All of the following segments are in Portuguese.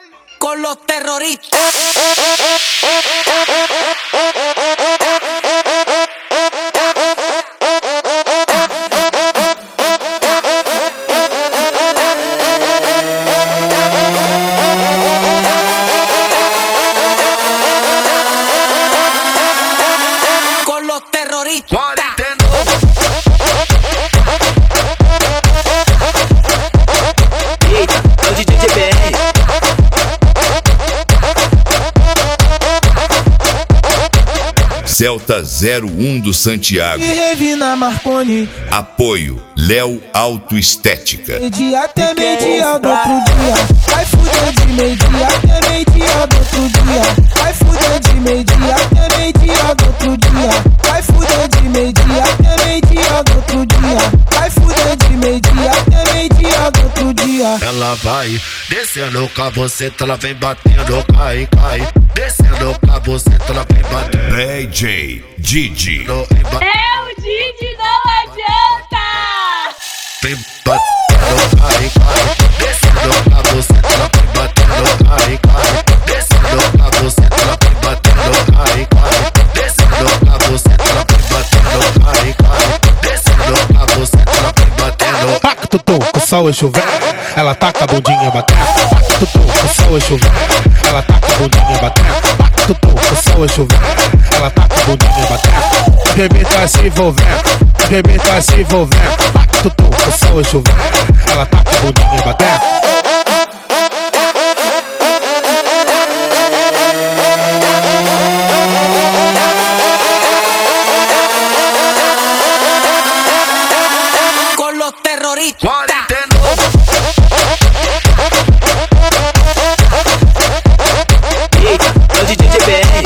con los terroristas. Con los terroristas. Celta 01 do Santiago. E Revina Marconi. Apoio Léo Autoestética. Meio-dia até meio-dia do outro dia. Vai fuder de meio-dia até meio-dia do outro dia. Vai fuder de meio-dia até meio-dia do outro dia. Vai fuder de meio-dia até meio-dia do outro dia. Vai fuder de meio-dia até meio-dia do outro dia. Ela vai descendo com a buceta, ela vem batendo, cai, cai. Descendo com a buceta, ela vem batendo. DJ Didi. É o Didi, não adianta! Vem batendo, cai, cai. Descendo com a buceta, ela vem batendo, cai, cai. Descendo com a buceta, ela vem batendo, cai, cai. Descendo com a buceta, ela vem batendo, cai, cai. Descendo com a buceta, ela vem batendo. Pacto com sol e chuveiro, ela taca a bundinha batendo. Pacto com sol e chuveiro, ela taca a bundinha batendo. Pacto com sol e chuveiro, ela taca a bundinha batendo. O bebê tá se envolvendo, o bebê tá se envolvendo. Pacto com sol e chuveiro, ela taca a bundinha batendo. Con los terroristas. É o DJ GBR.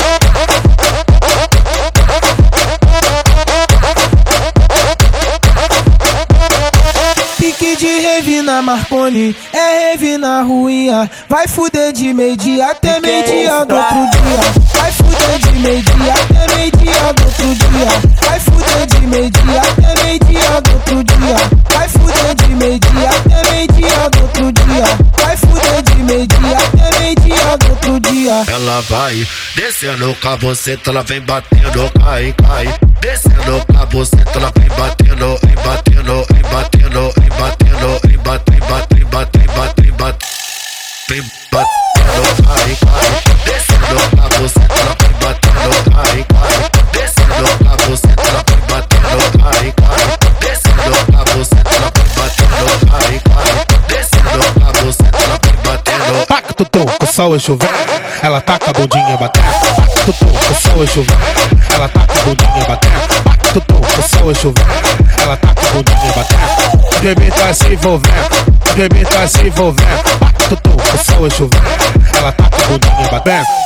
Pique de Revina Marconi, é Revina Ruinha. Vai fuder de meio-dia até meio-dia do outro dia. Vai fuder de meio-dia até meio-dia do outro dia. Vai fuder de meio-dia até meio-dia do outro dia. Vai fuder de meio-dia até meio-dia do outro dia. Vai fuder de meio-dia até meio-dia do outro dia. Ela vai descendo com a buceta, ela vem batendo, cai, cai. Descendo com a buceta, ela vem batendo, embatendo, embatendo, embatendo, embate, embate, embate, embate, embate. Vem batendo, cai, cai. Descendo com a buceta, ela vem batendo, cai, cai. Descendo com a buceta, ela vem batendo, cai, cai. Descendo com a buceta, ela vem batendo, cai, cai. Descendo com a buceta, ela vem batendo. Pacto com sol e chuveiro, ela taca a bundinha batendo. Pacto com sol e chuveiro, ela taca a bundinha batendo. Pacto com sol e chuveiro, ela taca a bundinha batendo. O bebê tá se envolvendo, o bebê tá se envolvendo. Pacto com sol e chuveiro, ela taca a bundinha batendo.